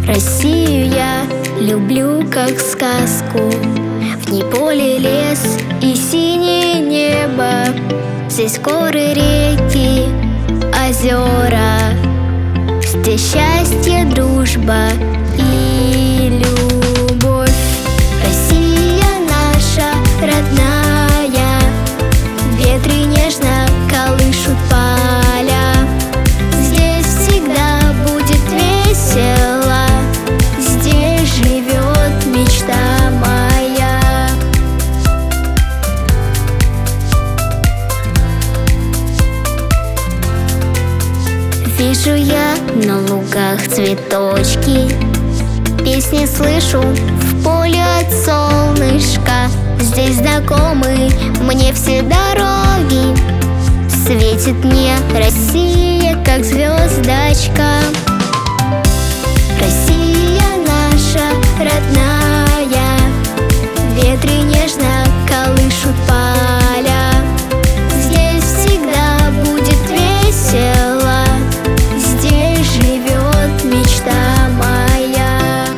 Россию я люблю как сказку. В ней поле, лес и синее небо. Здесь горы, реки, озера. Здесь счастье, дружба и любовь. Россия наша родная, ветры нежно колышут поля. Здесь всегда будет весело, здесь живет мечта моя. Вижу я на лугах цветочки, песни слышу в поле от солнышка. Здесь знакомы мне все дороги, светит мне Россия, как звездочка. Россия наша родная, ветры нежно колышут поля. Здесь всегда будет весело, здесь живет мечта моя.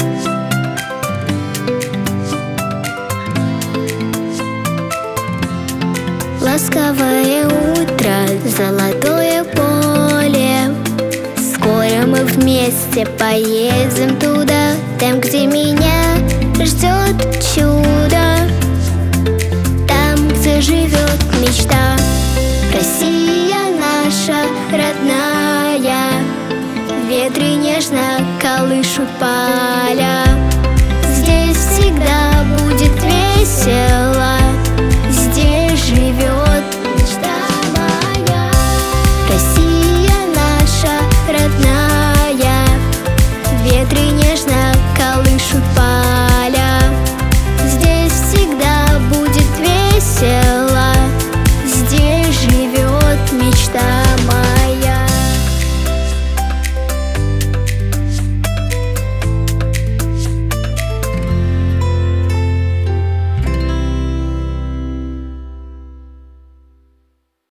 Ласковое утро, золотое поле. Скоро мы вместе поедем туда, там, где меня ждет чудо, там, где живет мечта. Россия наша родная, ветры нежно колышут поля. Здесь всегда будет весело,